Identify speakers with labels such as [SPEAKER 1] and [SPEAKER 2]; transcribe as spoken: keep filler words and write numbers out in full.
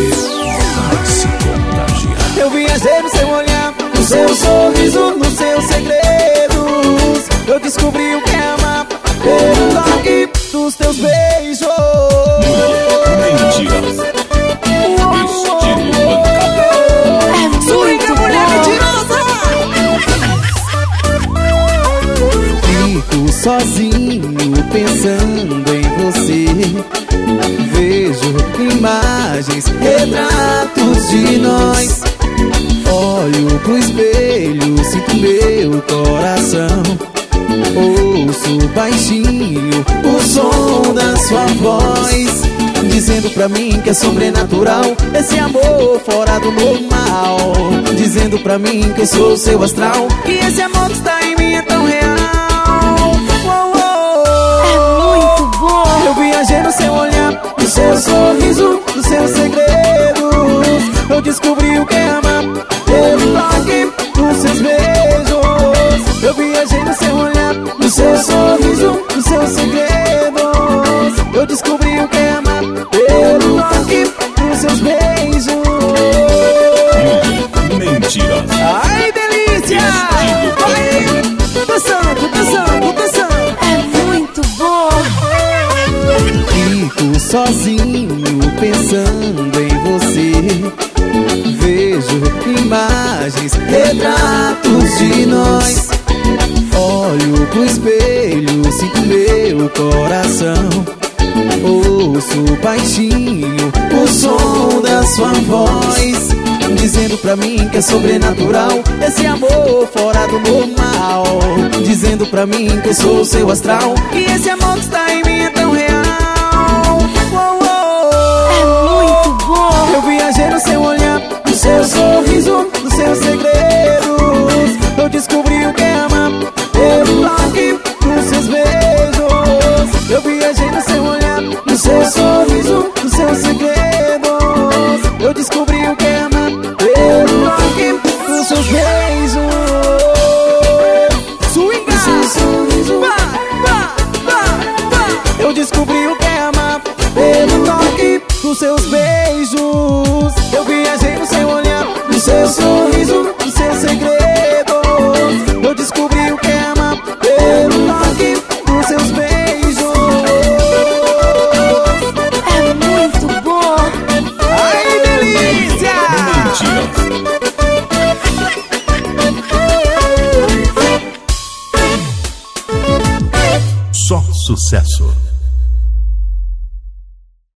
[SPEAKER 1] você vai se contagiar.
[SPEAKER 2] Eu viajei no seu olhar, no seu sorriso, nos seus segredos. Eu descobri o que é amar pelo toque dos teus beijos.
[SPEAKER 1] Mentirosa. Estilo bancada.
[SPEAKER 3] É muito
[SPEAKER 2] mulher mentirosa. Fico sozinho pensando em você. Vejo imagens, retratos de nós. Olho pro espelho, sinto meu coração. Ouço baixinho o som da sua voz, dizendo pra mim que é sobrenatural esse amor fora do normal. Dizendo pra mim que eu sou seu astral, que esse amor que está em mim é tão real. Oh, oh.
[SPEAKER 3] É muito bom.
[SPEAKER 2] Eu viajei no seu olhar, no seu sorriso, nos seus segredos. Eu descobri o que é amar pelo toque dos seus beijos. Eu viajei no seu olhar, no seu sorriso, nos seus segredos. Eu descobri o que é amar pelo toque dos seus beijos.
[SPEAKER 1] Mentirosa.
[SPEAKER 2] Ai, delícia! Vai! Dançando, dançando, dançando.
[SPEAKER 3] É muito bom.
[SPEAKER 2] Fico sozinho pensando em você. Vejo imagens, retratos de nós. Olho pro espelho, sinto meu coração. Ouço baixinho o som da sua voz, dizendo pra mim que é sobrenatural esse amor fora do normal. Dizendo pra mim que eu sou seu astral, e esse amor que está em mim é tão real. Oh, oh.
[SPEAKER 3] É muito bom.
[SPEAKER 2] Eu viajei no seu olhar, no seu sorriso, nos seus segredos. Eu descobri o que é amar pelo toque dos seus beijos. Eu viajei no seu olhar, no seu sorriso, nos seus segredos. Eu descobri o que é amar pelo toque dos seus beijos. Swinga! Seu sorriso, vai, vai, vai, vai. Eu descobri o que é amar pelo toque dos seus beijos.